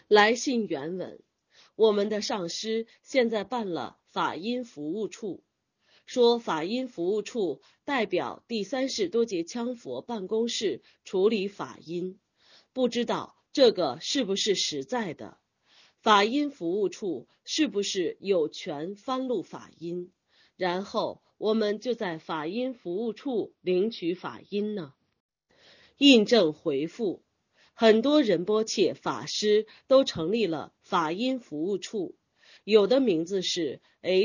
来信原文：我们的上师现在办了法音服务处，说法音服务处代表第三世多杰羌佛办公室处理法音，不知道这个是不是实在的？法音服务处是不是有权翻录法音？然后我们就在法音服务处领取法音呢？印证回复：很多仁波切法师都成立了法音服务处，有的名字是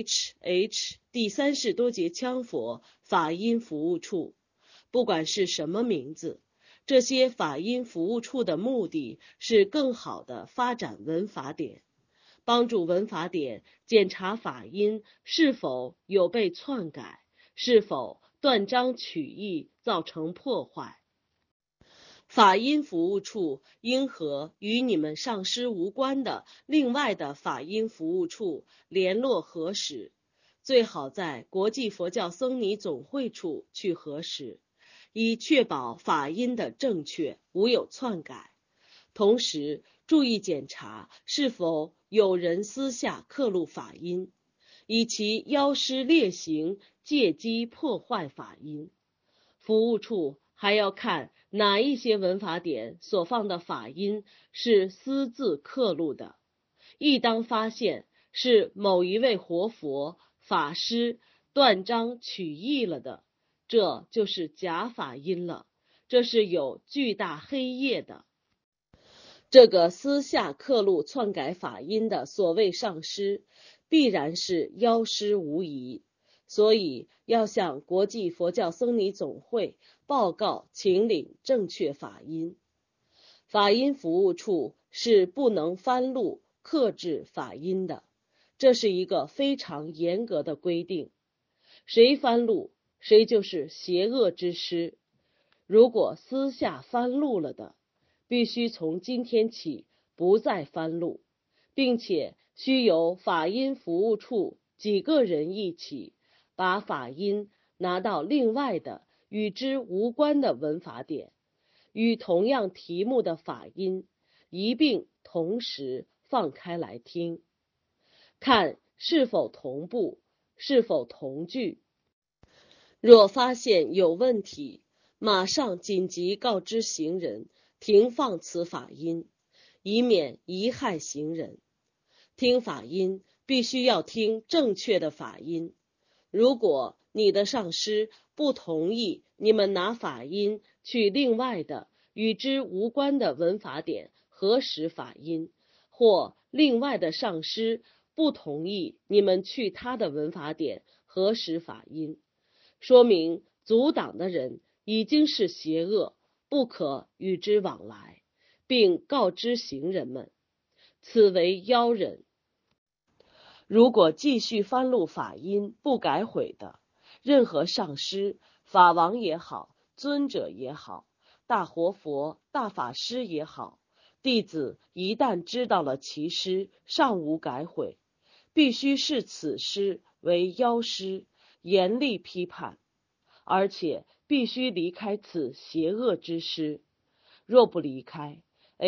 HH 第三世多杰羌佛法音服务处。不管是什么名字，这些法音服务处的目的是更好地发展文法典，帮助文法典检查法音是否有被篡改，是否断章取义造成破坏。法音服务处应和与你们上师无关的另外的法音服务处联络核实，最好在国际佛教僧尼总会处去核实，以确保法音的正确，无有篡改。同时注意检查是否有人私下刻录法音，以其妖师劣行借机破坏法音。服务处还要看哪一些文法典所放的法音是私自刻录的，一当发现是某一位活佛法师断章取义了的，这就是假法音了，这是有巨大黑业的。这个私下刻录篡改法音的所谓上师，必然是妖师无疑，所以要向国际佛教僧尼总会报告请领正确法音。法音服务处是不能翻录刻制法音的，这是一个非常严格的规定，谁翻录谁就是邪恶之师。如果私下翻录了的，必须从今天起不再翻录，并且须由法音服务处几个人一起把法音拿到另外的与之无关的文法典，与同样题目的法音一并同时放开来听，看是否同步，是否同句。若发现有问题，马上紧急告知行人停放此法音，以免贻害行人。听法音必须要听正确的法音，如果你的上师不同意你们拿法音去另外的与之无关的文法典核实法音，或另外的上师不同意你们去他的文法典核实法音，说明阻挡的人已经是邪恶，不可与之往来，并告知行人们，此为妖人。如果继续翻录法音不改悔的，任何上师、法王也好，尊者也好，大活佛、大法师也好，弟子一旦知道了其师尚无改悔，必须视此师为妖师，严厉批判，而且必须离开此邪恶之师。若不离开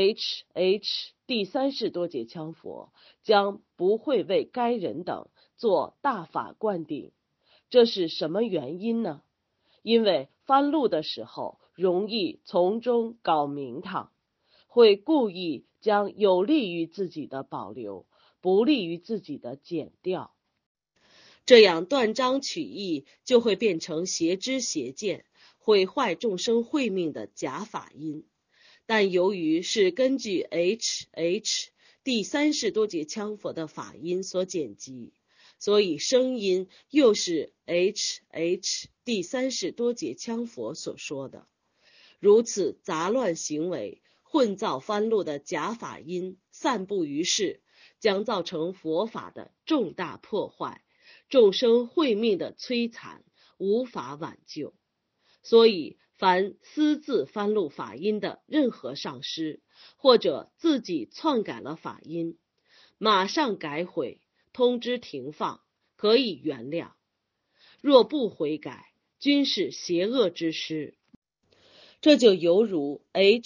，HH 第三世多杰羌佛将不会为该人等做大法灌顶。这是什么原因呢？因为翻录的时候容易从中搞名堂，会故意将有利于自己的保留，不利于自己的减掉。这样断章取义就会变成邪知邪见，毁坏众生慧命的假法音。但由于是根据 HH 第三世多杰羌佛的法音所剪辑，所以声音又是 HH 第三世多杰羌佛所说的。如此杂乱行为，混造翻录的假法音散布于世，将造成佛法的重大破坏，众生慧命的摧残，无法挽救。所以凡私自翻录法音的任何上师，或者自己篡改了法音，马上改悔，通知停放，可以原谅；若不悔改，均是邪恶之师。 这就犹如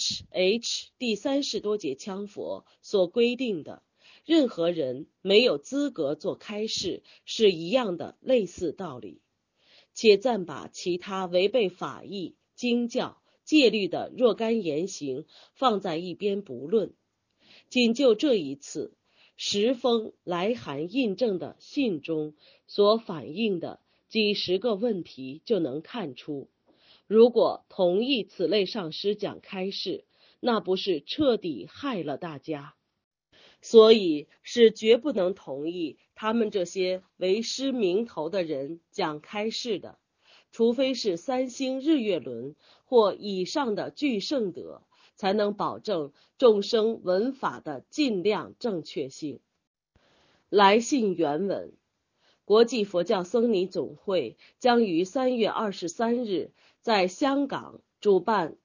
H 第30多节羌佛所规定的，任何人没有资格做开示是一样的类似道理。且暂把其他违背法义、经教、戒律的若干言行放在一边不论，仅就这一次10封来函印证的信中所反映的几十个问题就能看出，如果同意此类上师讲开示，那不是彻底害了大家？所以是绝不能同意他们这些为师名头的人讲开示的，除非是3星日月轮或以上的具圣德，才能保证众生闻法的尽量正确性。来信原文：国际佛教僧尼总会将于3月23日在香港主办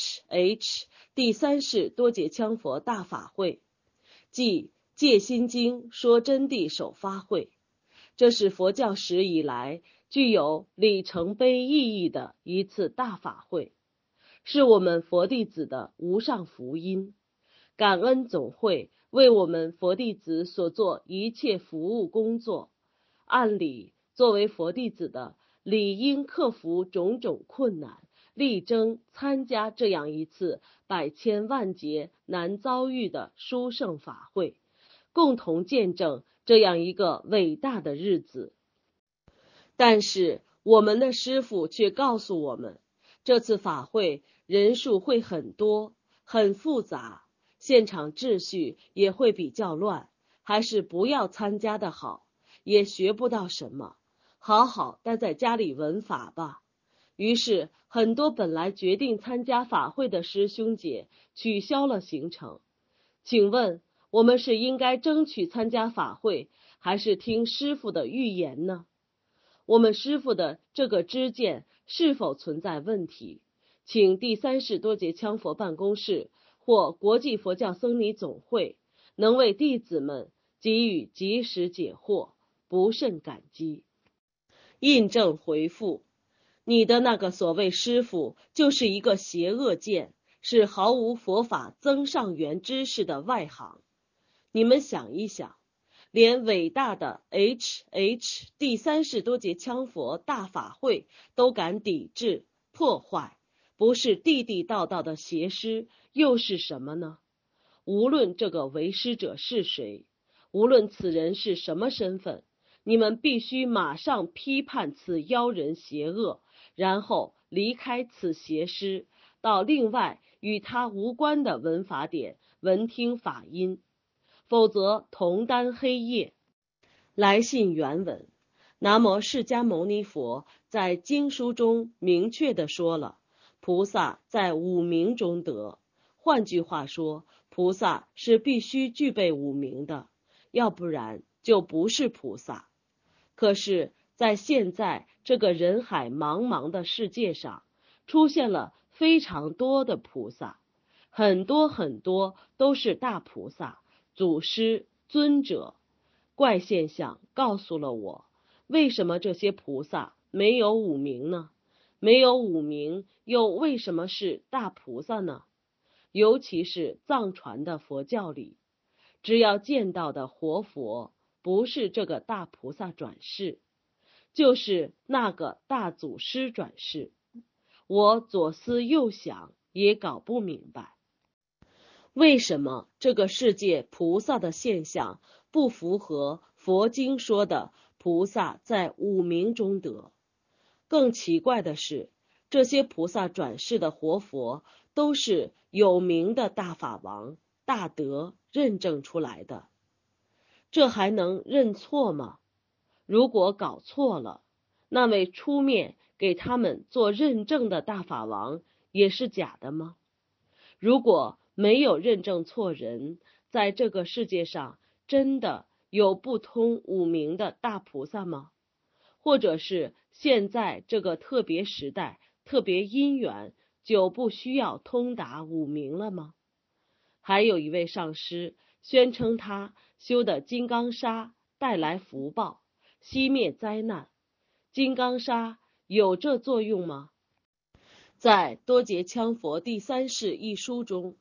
H 第3世多杰羌佛大法会，即戒心经说真谛首发会。这是佛教史以来具有里程碑意义的一次大法会，是我们佛弟子的无上福音。感恩总会为我们佛弟子所做一切服务工作。按理，作为佛弟子的，理应克服种种困难，力争参加这样一次百千万劫难遭遇的殊胜法会，共同见证这样一个伟大的日子。但是我们的师父却告诉我们，这次法会人数会很多，很复杂，现场秩序也会比较乱，还是不要参加的好，也学不到什么，好好待在家里闻法吧。于是很多本来决定参加法会的师兄姐取消了行程。请问我们是应该争取参加法会，还是听师父的预言呢？我们师父的这个知见是否存在问题，请第3世多杰羌佛办公室或国际佛教僧尼总会能为弟子们给予及时解惑，不甚感激。印证回复：你的那个所谓师父就是一个邪恶见，是毫无佛法增上缘知识的外行。你们想一想，连伟大的 H 第3世多杰羌佛大法会都敢抵制破坏，不是地地道道的邪师又是什么呢？无论这个为师者是谁，无论此人是什么身份，你们必须马上批判此妖人邪恶，然后离开此邪师，到另外与他无关的闻法点闻听法音，否则同担黑夜。来信原文：南无释迦牟尼佛在经书中明确地说了，菩萨在五明中得。换句话说，菩萨是必须具备五明的，要不然就不是菩萨。可是在现在这个人海茫茫的世界上，出现了非常多的菩萨，很多都是大菩萨、祖师、尊者。怪现象告诉了我，为什么这些菩萨没有五明呢？没有五明，又为什么是大菩萨呢？尤其是藏传的佛教里，只要见到的活佛，不是这个大菩萨转世，就是那个大祖师转世。我左思右想，也搞不明白，为什么这个世界菩萨的现象不符合佛经说的菩萨在五明中得？更奇怪的是，这些菩萨转世的活佛都是有名的大法王、大德认证出来的，这还能认错吗？如果搞错了，那位出面给他们做认证的大法王也是假的吗？如果没有认证错人，在这个世界上真的有不通五明的大菩萨吗？或者是现在这个特别时代、特别因缘就不需要通达五明了吗？还有一位上师宣称他修的金刚砂带来福报，熄灭灾难。金刚砂有这作用吗？ 在多杰羌佛第三世一书中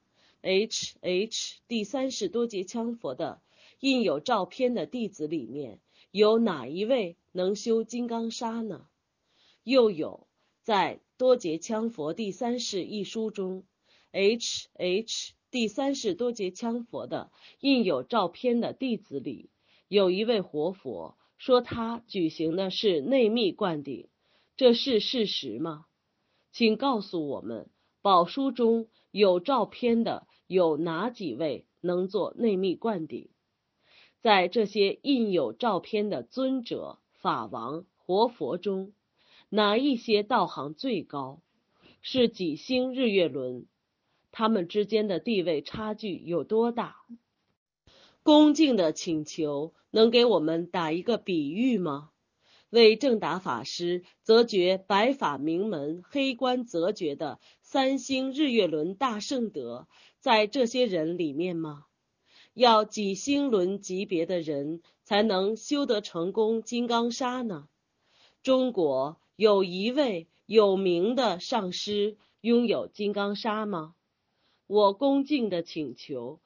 ，H 第三世多杰羌佛的印有照片的弟子里面，有哪一位能修金刚砂呢？又有在多杰羌佛第三世一书中，H 第三世多杰羌佛的印有照片的弟子里，有一位活佛说他举行的是内密灌顶，这是事实吗？请告诉我们，宝书中有照片的有哪几位能做内密灌顶？在这些印有照片的尊者、法王、活佛中，哪一些道行最高？是几星日月轮？他们之间的地位差距有多大？恭敬的请求，能给我们打一个比喻吗？为正达法师择觉白法明门黑官择觉的三星日月轮大圣德，在这些人里面吗？要几星轮级别的人才能修得成功金刚砂呢？中国有一位有名的上师拥有金刚砂吗？我恭敬的请求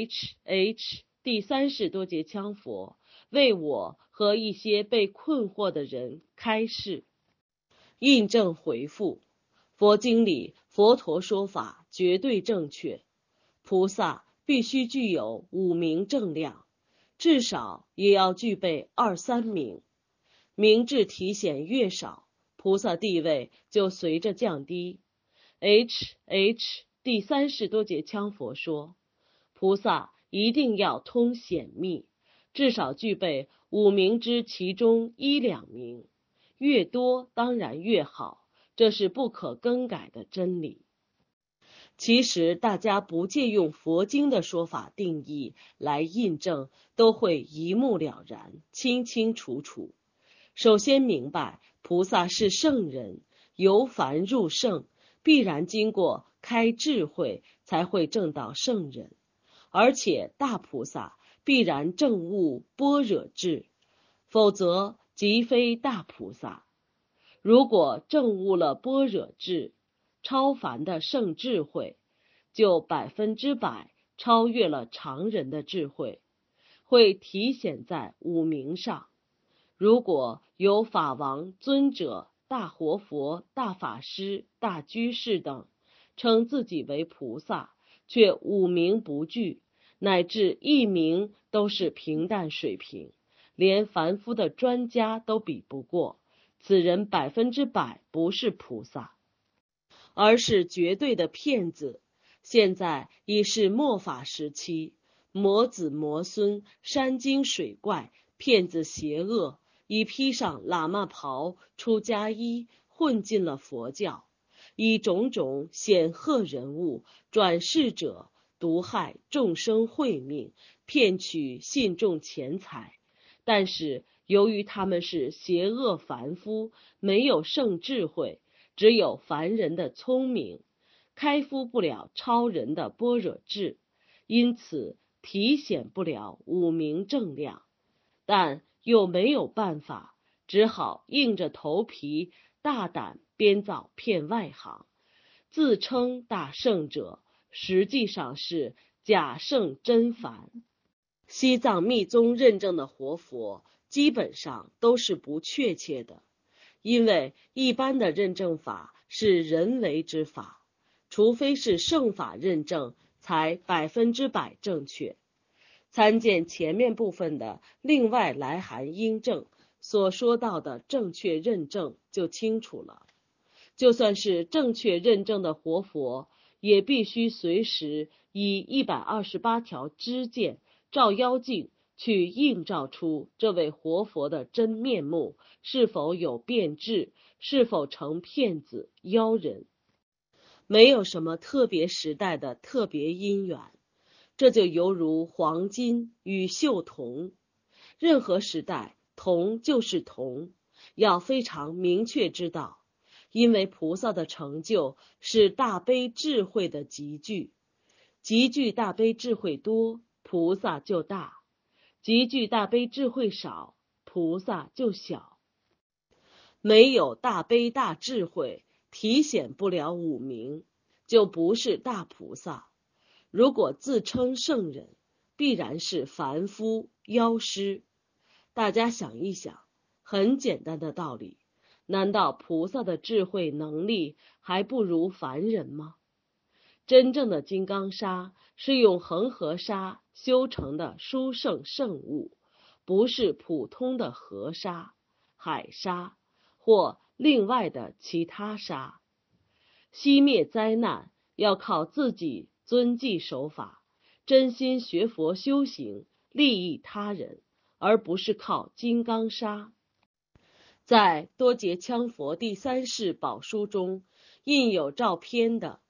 H 第三世多杰羌佛为我和一些被困惑的人开示。印证回复：佛经里佛陀说法绝对正确，菩萨必须具有5明正量，至少也要具备2、3明，明智体显越少，菩萨地位就随着降低。H 第三世多杰羌佛说，菩萨一定要通显密，至少具备5明之其中1、2明，越多当然越好，这是不可更改的真理。其实大家不借用佛经的说法定义来印证，都会一目了然，清清楚楚。首先明白，菩萨是圣人，由凡入圣，必然经过开智慧才会证到圣人，而且大菩萨必然证悟般若智，否则即非大菩萨。如果证悟了般若智，超凡的圣智慧，就100%超越了常人的智慧，会体现在5明上。如果有法王、尊者、大活佛、大法师、大居士等称自己为菩萨，却5明不具，乃至1明都是平淡水平，连凡夫的专家都比不过，此人100%不是菩萨，而是绝对的骗子。现在已是末法时期，魔子魔孙、山精水怪、骗子邪恶，已披上喇嘛袍、出家衣，混进了佛教，以种种显赫人物、转世者毒害众生慧命，骗取信众钱财。但是由于他们是邪恶凡夫，没有圣智慧，只有凡人的聪明，开敷不了超人的般若智，因此体显不了5明正量，但又没有办法，只好硬着头皮大胆编造骗外行，自称大圣者，实际上是假圣真凡。西藏密宗认证的活佛基本上都是不确切的，因为一般的认证法是人为之法，除非是圣法认证才100%正确。参见前面部分的另外来函应证所说到的正确认证就清楚了。就算是正确认证的活佛，也必须随时以128条知见照妖镜去映照出这位活佛的真面目是否有变质，是否成骗子妖人。没有什么特别时代的特别因缘，这就犹如黄金与锈铜，任何时代铜就是铜，要非常明确知道。因为菩萨的成就是大悲智慧的集聚，集聚大悲智慧多，菩萨就大；集聚大悲智慧少，菩萨就小。没有大悲大智慧， 体显不了五名，就不是大菩萨。如果自称圣人，必然是凡夫妖师。大家想一想，很简单的道理，难道菩萨的智慧能力还不如凡人吗？真正的金刚砂是用恒河沙修成的殊胜圣物，不是普通的河沙、海沙或另外的其他沙。熄灭灾难要靠自己遵纪守法，真心学佛修行，利益他人，而不是靠金刚砂。在多杰羌佛第三世宝书中印有照片的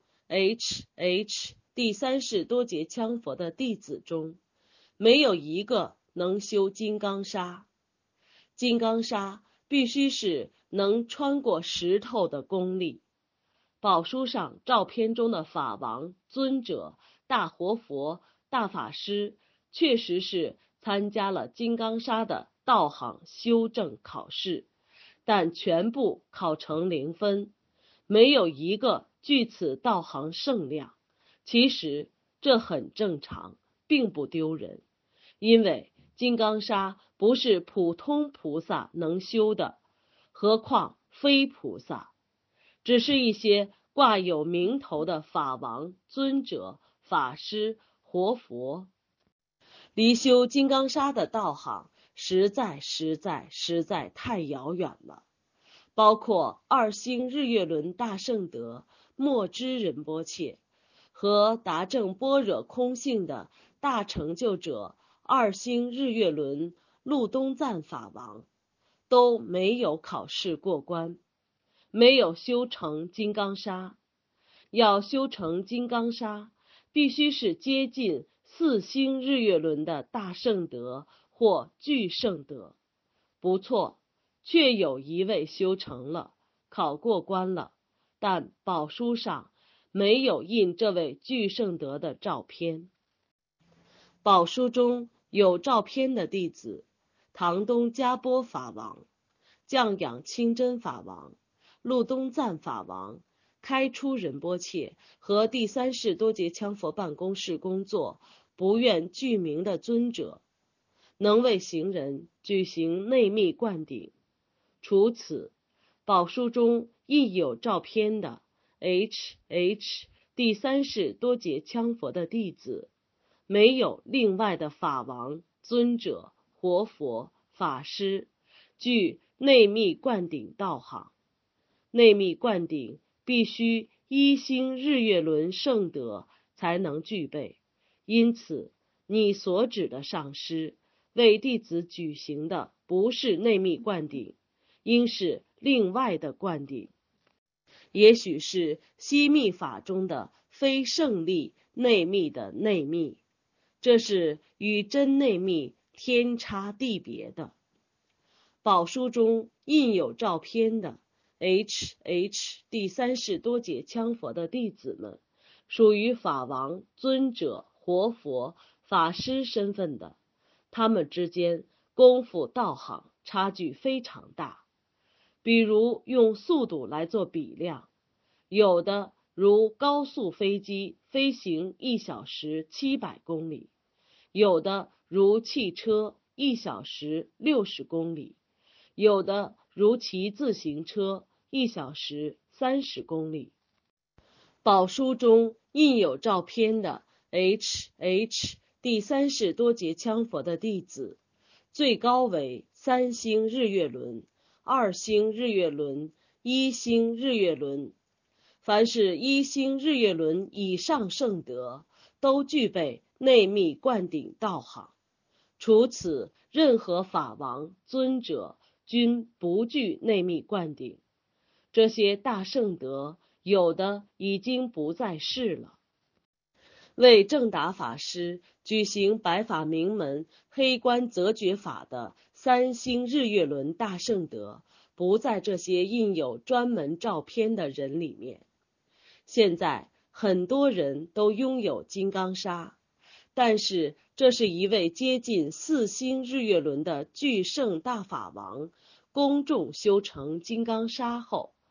H 第三世多杰羌佛的弟子中，没有一个能修金刚砂。金刚砂必须是能穿过石头的功力。宝书上照片中的法王、尊者、大活佛、大法师，确实是参加了金刚砂的道行修正考试，但全部考成0分，没有一个具此道行圣量。其实这很正常，并不丢人，因为金刚砂不是普通菩萨能修的，何况非菩萨，只是一些挂有名头的法王、尊者、法师、活佛。离修金刚砂的道行实在太遥远了。包括二星日月轮大圣德默知仁波切和达正般若空性的大成就者二星日月轮路东赞法王，都没有考试过关，没有修成金刚砂。要修成金刚砂，必须是接近4星日月轮的大圣德或巨圣德。不错，确有一位修成了，考过关了，但宝书上没有印这位巨圣德的照片。宝书中有照片的弟子：唐东迦波法王、降养清真法王、路东赞法王、开出仁波切和第三世多杰羌佛办公室工作不愿具名的尊者，能为行人举行内密灌顶。除此，宝书中亦有照片的 H 第三世多杰羌佛的弟子，没有另外的法王、尊者、活佛、法师具内密灌顶道行。内密灌顶必须1星日月轮圣德才能具备，因此你所指的上师为弟子举行的不是内密灌顶，应是另外的灌顶，也许是悉密法中的非胜利内密的内密，这是与真内密天差地别的。宝书中印有照片的 H 第三世多杰羌佛的弟子们，属于法王、尊者、活佛、法师身份的，他们之间功夫道行差距非常大。比如用速度来做比量，有的如高速飞机飞行1小时700公里，有的如汽车1小时60公里，有的如骑自行车1小时30公里。宝书中印有照片的 H 第三世多杰羌佛的弟子，最高为3星日月轮、2星日月轮、1星日月轮。凡是1星日月轮以上圣德，都具备内密灌顶道行。除此，任何法王、尊者均不具内密灌顶。这些大圣德有的已经不在世了。为正达法师举行白法明门黑观择觉法的3星日月轮大圣德，不在这些印有专门照片的人里面。现在很多人都拥有金刚砂，但是这是一位接近4星日月轮的巨圣大法王，公众修成金刚砂后，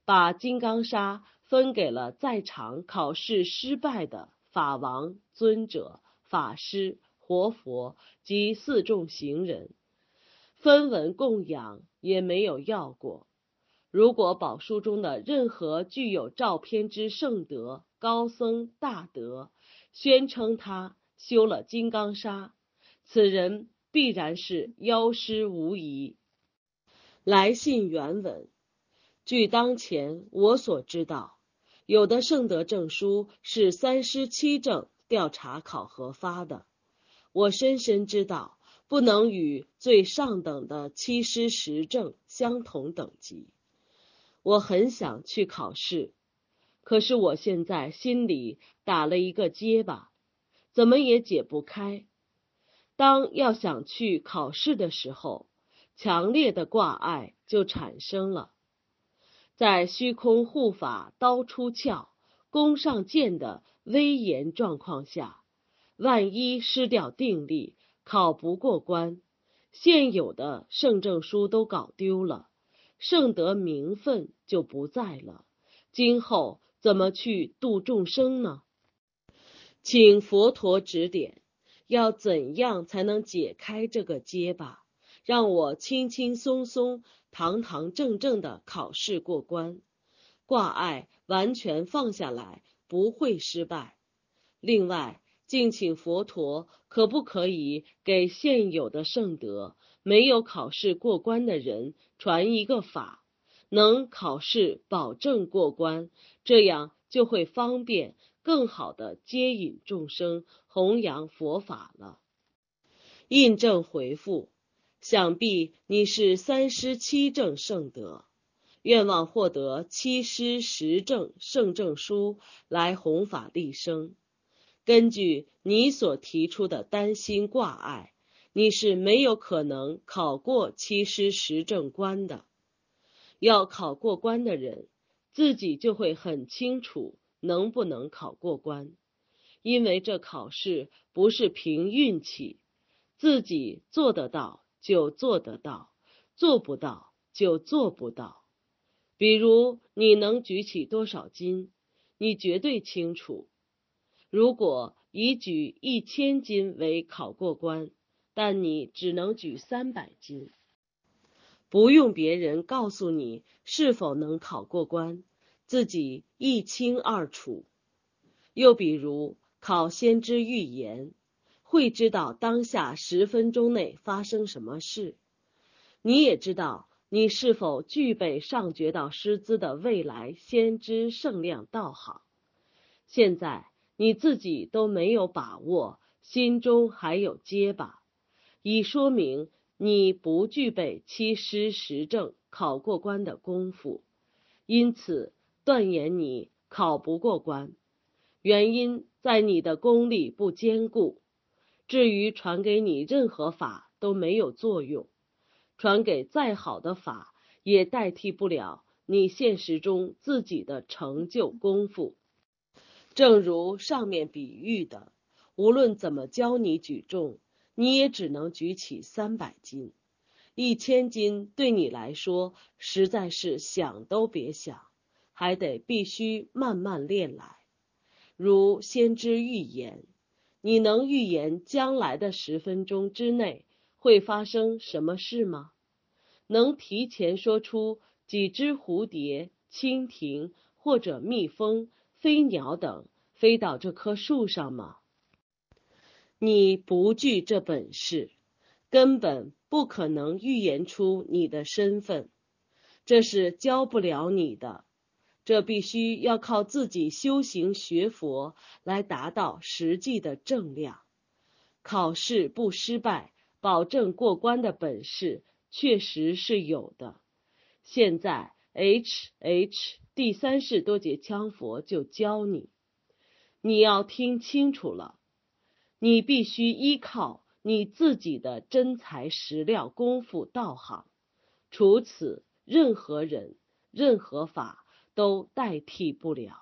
把金刚砂分给了在场考试失败的法王、尊者、法师、活佛及四众行人，分文供养也没有要过。如果宝书中的任何具有照片之圣德、高僧、大德，宣称他修了金刚砂，此人必然是妖师无疑。来信原文：据当前我所知道，有的圣德证书是三师七证调查考核发的，我深深知道不能与最上等的七师十证相同等级。我很想去考试，可是我现在心里打了一个结巴，怎么也解不开。当要想去考试的时候，强烈的挂碍就产生了。在虚空护法刀出鞘、弓上箭的威严状况下，万一失掉定力，考不过关，现有的圣证书都搞丢了，圣德名分就不在了，今后怎么去度众生呢？请佛陀指点，要怎样才能解开这个结巴，让我轻轻松松、堂堂正正的考试过关，挂碍完全放下来，不会失败。另外，敬请佛陀可不可以给现有的圣德没有考试过关的人传一个法，能考试保证过关，这样就会方便更好的接引众生，弘扬佛法了。印证回复：想必你是三师七证圣德，愿望获得七师十证圣证书来弘法利生。根据你所提出的担心挂碍，你是没有可能考过七师十证关的。要考过关的人，自己就会很清楚能不能考过关，因为这考试不是凭运气，自己做得到就做得到，做不到就做不到。比如你能举起多少斤，你绝对清楚。如果以举1000斤为考过关，但你只能举300斤，不用别人告诉你是否能考过关，自己一清二楚。又比如考先知预言，会知道当下10分钟内发生什么事，你也知道你是否具备上觉道师资的未来先知圣量道行。现在你自己都没有把握，心中还有结巴，已说明你不具备七师十证考过关的功夫，因此断言你考不过关。原因在你的功力不坚固，至于传给你任何法都没有作用，传给再好的法也代替不了你现实中自己的成就功夫。正如上面比喻的，无论怎么教你举重，你也只能举起300斤，1000斤对你来说实在是想都别想，还得必须慢慢练来。如先知预言，你能预言将来的10分钟之内会发生什么事吗？能提前说出几只蝴蝶、蜻蜓或者蜜蜂、飞鸟等飞到这棵树上吗？你不具这本事，根本不可能预言出你的身份，这是教不了你的，这必须要靠自己修行学佛来达到实际的正量。考试不失败，保证过关的本事确实是有的。现在 第三世多杰羌佛就教你，你要听清楚了，你必须依靠你自己的真材实料功夫道行，除此任何人任何法都代替不了。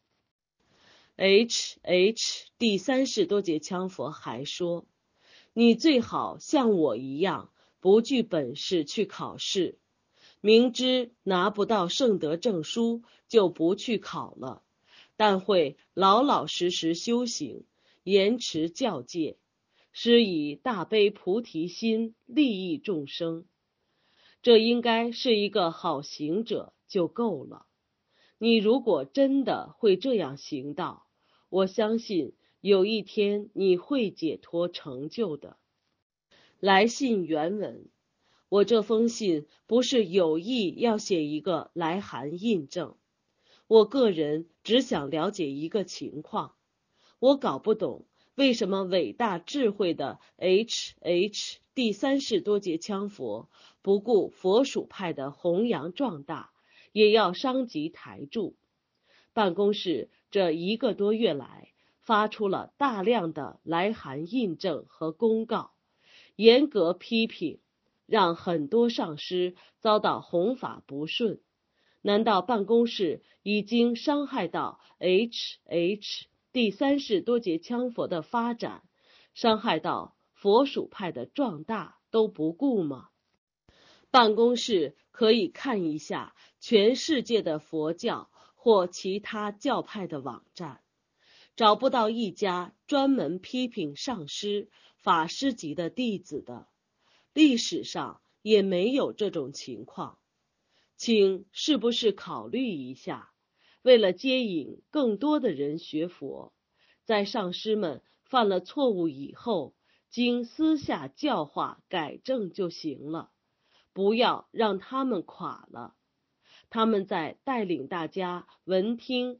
第三世多杰羌佛还说，你最好像我一样不具本事去考试， 明知拿不到圣德证书就不去考了，但会老老实实修行，严持教戒，施以大悲菩提心，利益众生。这应该是一个好行者就够了。你如果真的会这样行道，我相信有一天你会解脱成就的。来信原文，我这封信不是有意要写一个来函印证，我个人只想了解一个情况，我搞不懂为什么伟大智慧的 H 第三世多杰羌佛不顾佛属派的弘扬壮大，也要伤及台柱。办公室这1个多月来发出了大量的来函印证和公告，严格批评，让很多上师遭到弘法不顺。难道办公室已经伤害到 H 第三世多杰羌佛的发展，伤害到佛属派的壮大都不顾吗？办公室可以看一下全世界的佛教或其他教派的网站，找不到一家专门批评上师、法师级的弟子的，历史上也没有这种情况。请是不是考虑一下，为了接引更多的人学佛，在上师们犯了错误以后，经私下教化改正就行了，不要让他们垮了。他们在带领大家闻听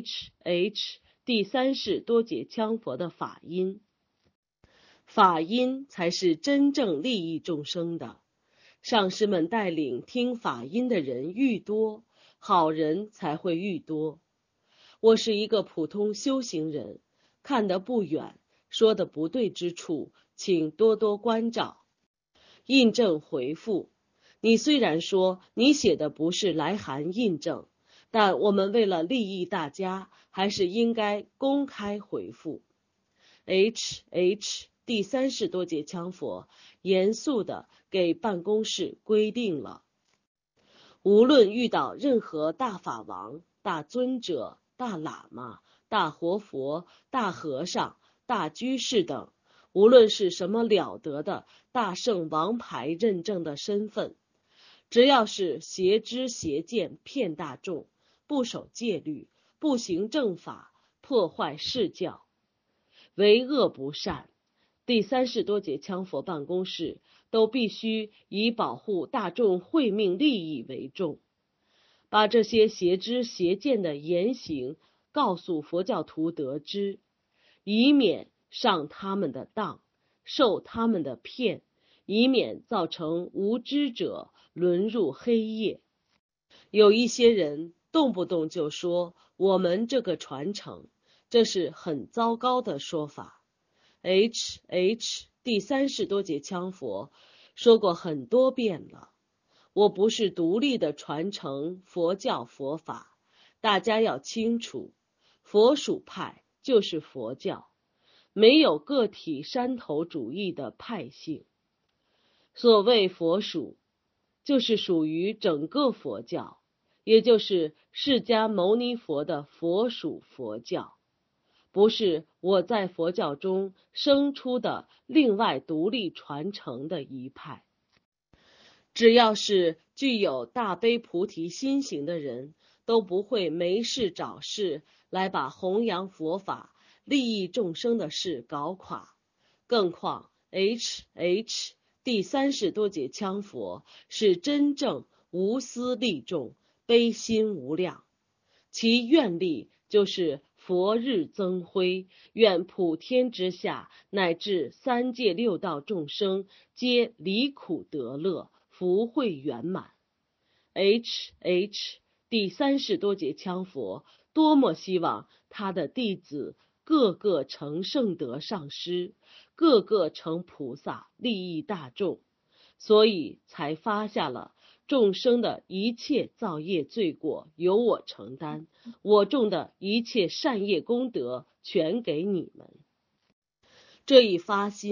H 第三世多杰羌佛的法音，法音才是真正利益众生的。上师们带领听法音的人愈多，好人才会愈多。我是一个普通修行人，看得不远，说的不对之处，请多多关照。印证回复，你虽然说你写的不是来函印证，但我们为了利益大家，还是应该公开回复。H 第三世多杰羌佛严肃地给办公室规定了，无论遇到任何大法王、大尊者、大喇嘛、大活佛、大和尚、大居士等，无论是什么了得的大圣王牌认证的身份，只要是邪知邪见骗大众，不守戒律，不行正法，破坏世教，为恶不善，第三世多杰羌佛办公室都必须以保护大众慧命利益为重，把这些邪知邪见的言行告诉佛教徒得知，以免上他们的当，受他们的骗，以免造成无知者沦入黑夜。有一些人动不动就说我们这个传承，这是很糟糕的说法。H 第三世多杰羌佛说过很多遍了，我不是独立的传承佛教佛法，大家要清楚，佛属派就是佛教，没有个体山头主义的派性。所谓佛属，就是属于整个佛教，也就是释迦牟尼佛的佛属佛教，不是我在佛教中生出的另外独立传承的一派。只要是具有大悲菩提心行的人，都不会没事找事来把弘扬佛法、利益众生的事搞垮。更况 H 第三世多杰羌佛是真正无私利众，悲心无量，其愿力就是佛日增辉，愿普天之下乃至三界六道众生皆离苦得乐，福慧圆满。H 第三世多杰羌佛多么希望他的弟子个个成圣德上师，个个成菩萨，利益大众，所以才发下了众生的一切造业罪过由我承担，我种的一切善业功德全给你们。这一发心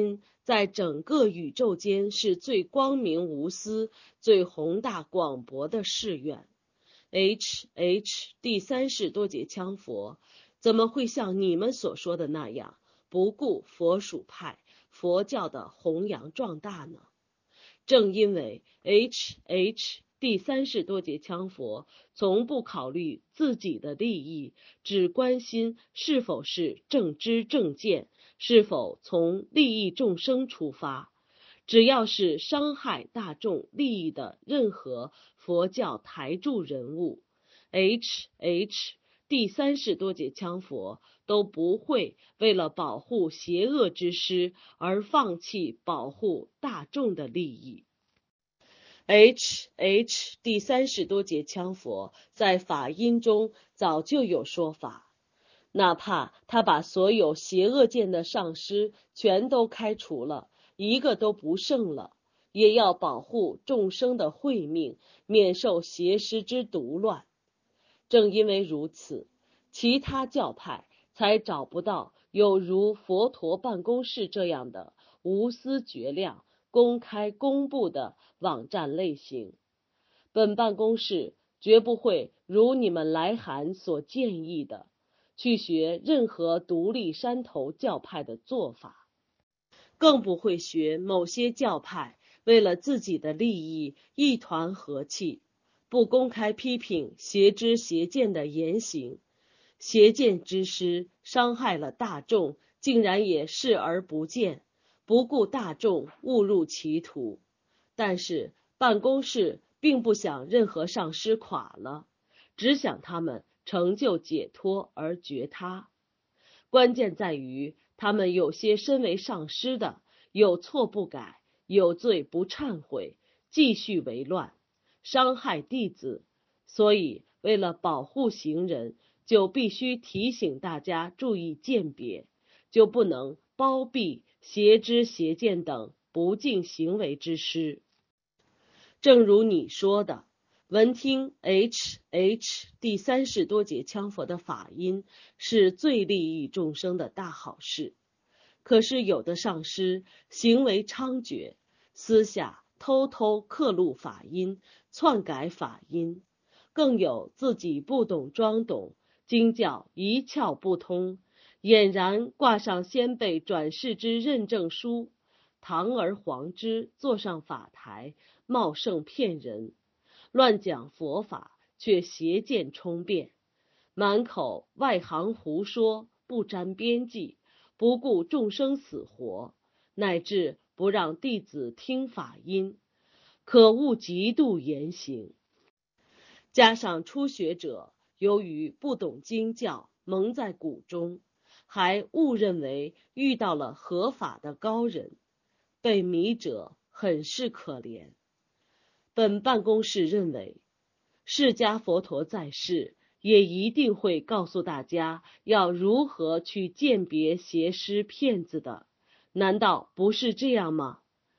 在整个宇宙间是最光明无私、最宏大广博的誓愿。第三世多杰羌佛怎么会像你们所说的那样，不顾佛属派、佛教的弘扬壮大呢？正因为第三世多杰羌佛从不考虑自己的利益，只关心是否是正知正见，是否从利益众生出发。只要是伤害大众利益的任何佛教台柱人物，第三世多杰羌佛都不会为了保护邪恶之师而放弃保护大众的利益。第三世多杰羌佛在法音中早就有说法，哪怕他把所有邪恶见的上师全都开除了，一个都不剩了，也要保护众生的慧命，免受邪师之毒乱。正因为如此，其他教派才找不到有如佛陀办公室这样的无私绝量、公开公布的网站类型。本办公室绝不会如你们来函所建议的，去学任何独立山头教派的做法，更不会学某些教派为了自己的利益一团和气，不公开批评邪知邪见的言行。邪见之师伤害了大众，竟然也视而不见，不顾大众误入歧途。但是办公室并不想任何上师垮了，只想他们成就解脱而觉他。关键在于他们有些身为上师的，有错不改，有罪不忏悔，继续为乱，伤害弟子。所以为了保护行人，就必须提醒大家注意鉴别，就不能包庇邪知邪见等不敬行为之师。正如你说的，闻听第三世多杰羌佛的法音是最利益众生的大好事。可是有的上师行为猖獗，私下偷偷刻录法音，篡改法音，更有自己不懂装懂，经教一窍不通，俨然挂上先辈转世之认证书，堂而皇之坐上法台，茂盛骗人，乱讲佛法，却邪见充遍，满口外行胡说，不沾边际，不顾众生死活，乃至不让弟子听法音，可恶极度言行。加上初学者由于不懂经教，蒙在鼓中，还误认为遇到了合法的高人，被迷者很是可怜。本办公室认为，释迦佛陀在世也一定会告诉大家要如何去鉴别邪师骗子的，难道不是这样吗？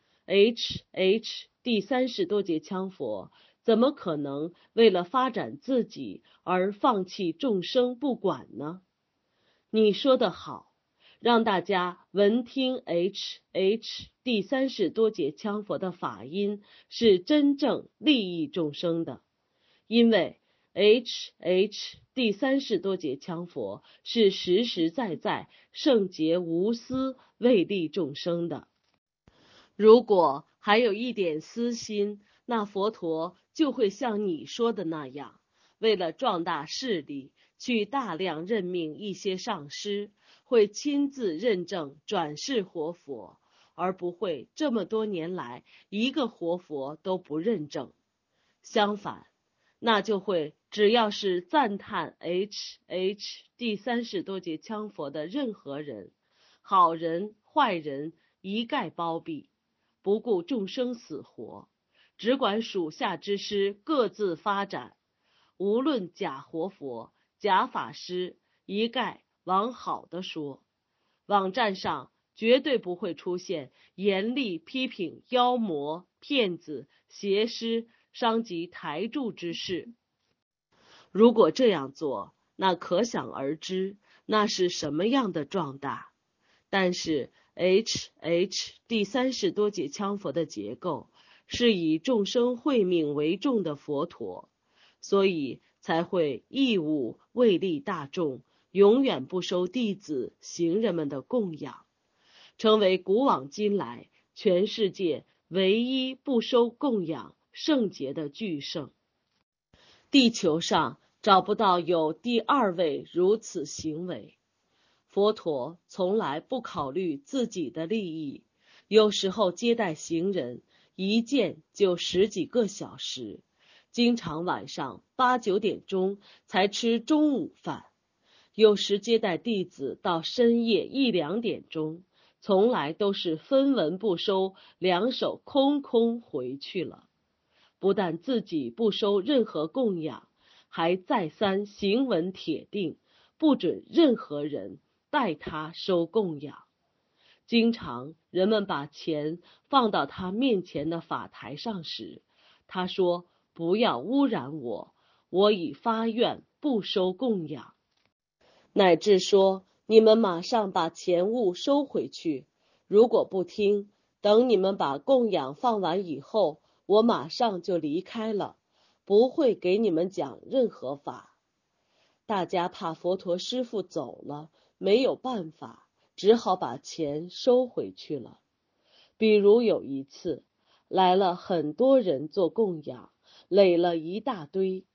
第三世多杰羌佛怎么可能为了发展自己而放弃众生不管呢？你说得好，让大家闻听第三世多杰羌佛的法音是真正利益众生的，因为第三世多杰羌佛是实实在在圣洁无私为利众生的。如果还有一点私心，那佛陀就会像你说的那样，为了壮大势力，去大量任命一些上师，会亲自认证转世活佛，而不会这么多年来一个活佛都不认证。相反，那就会只要是赞叹第三世多杰羌佛的任何人，好人坏人一概包庇，不顾众生死活，只管属下之师各自发展，无论假活佛、假法师，一概往好的说。网站上绝对不会出现严厉批评妖魔、骗子、邪师、伤及台柱之事。如果这样做，那可想而知，那是什么样的壮大。但是第30多节羌佛的结构是以众生慧命为重的佛陀，所以才会义务为利大众，永远不收弟子行人们的供养，成为古往今来全世界唯一不收供养圣洁的巨圣。地球上找不到有第二位如此行为。佛陀从来不考虑自己的利益，有时候接待行人一见就10几个小时，经常晚上8、9点钟才吃中午饭，有时接待弟子到深夜1、2点钟，从来都是分文不收，两手空空回去了。不但自己不收任何供养，还再三行文铁定，不准任何人代他收供养。经常人们把钱放到他面前的法台上时，他说：“不要污染我，我已发愿不收供养。”乃至说：“你们马上把钱物收回去，如果不听，等你们把供养放完以后，我马上就离开了，不会给你们讲任何法。”大家怕佛陀师父走了，没有办法，只好把钱收回去了。比如有一次，来了很多人做供养，垒了一大堆。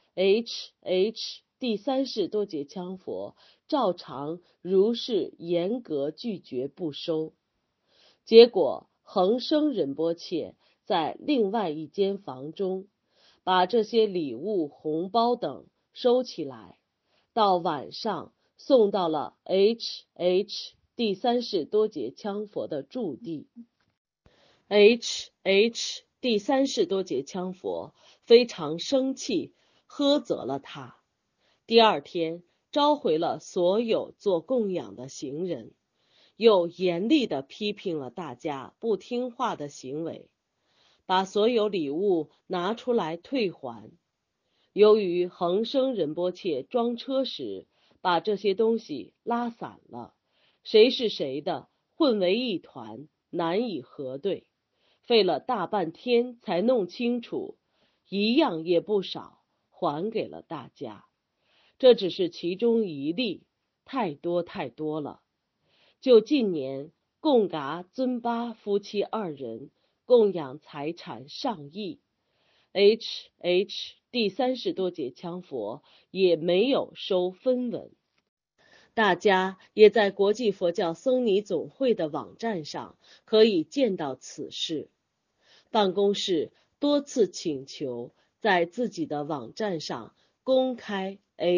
第30多节羌佛照常如是严格拒绝不收。结果恒生仁波切在另外一间房中，把这些礼物、红包等收起来，到晚上送到了第30多节羌佛的住地。第30多节羌佛非常生气，呵责了他。第二天召回了所有做供养的行人，又严厉地批评了大家不听话的行为，把所有礼物拿出来退还。由于恒生仁波切装车时把这些东西拉散了，谁是谁的混为一团，难以核对，费了大半天才弄清楚，一样也不少，还给了大家。这只是其中一例，太多太多了。就近年贡嘎尊巴夫妻2人供养财产上亿，第30多节羌佛也没有收分文。大家也在国际佛教僧尼总会的网站上可以见到此事。办公室多次请求在自己的网站上公开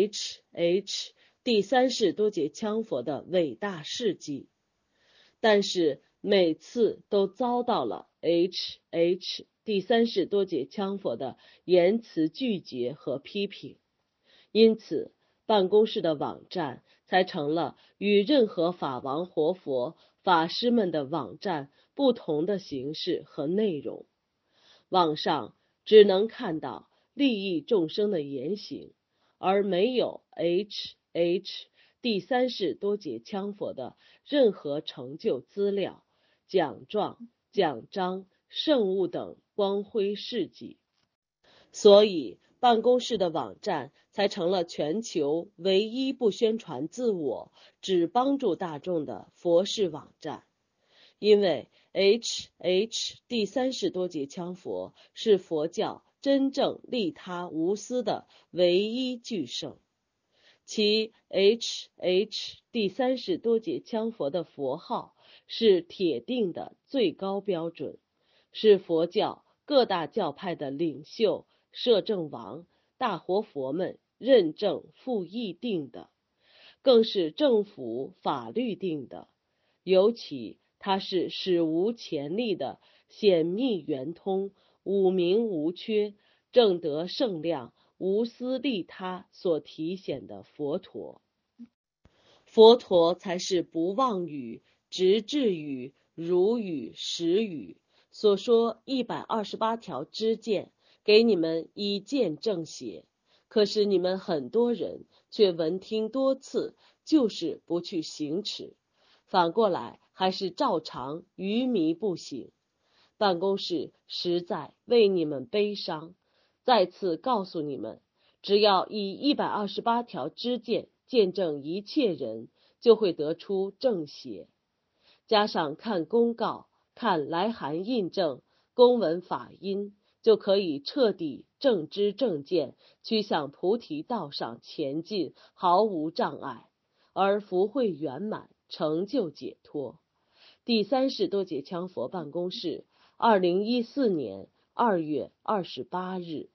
第30多节羌佛的伟大事迹，但是每次都遭到了第30多节羌佛的言辞拒绝和批评，因此办公室的网站才成了与任何法王活佛法师们的网站不同的形式和内容。网上只能看到利益众生的言行，而没有第30多节羌佛的任何成就资料、奖状、奖章、圣物等光辉事迹。所以办公室的网站才成了全球唯一不宣传自我，只帮助大众的佛事网站。因为第30多节羌佛是佛教真正利他无私的唯一巨圣，其第30多节羌佛的佛号是铁定的最高标准，是佛教各大教派的领袖、摄政王、大活佛们认证附议定的，更是政府法律定的。尤其它是史无前例的显密圆通、五明无缺、正德圣量、无私利他所体现的佛陀。佛陀才是不妄语、直智语、如语、实语，所说128条知见，给你们以见正邪。可是你们很多人却闻听多次，就是不去行持，反过来还是照常愚迷不醒。办公室实在为你们悲伤，再次告诉你们，只要以128条知见见证一切人，就会得出正邪。加上看公告、看来函印证、公文法音，就可以彻底正知正见，趋向菩提道上前进，毫无障碍，而福慧圆满，成就解脱。第30多节羌佛办公室，2014年2月28日。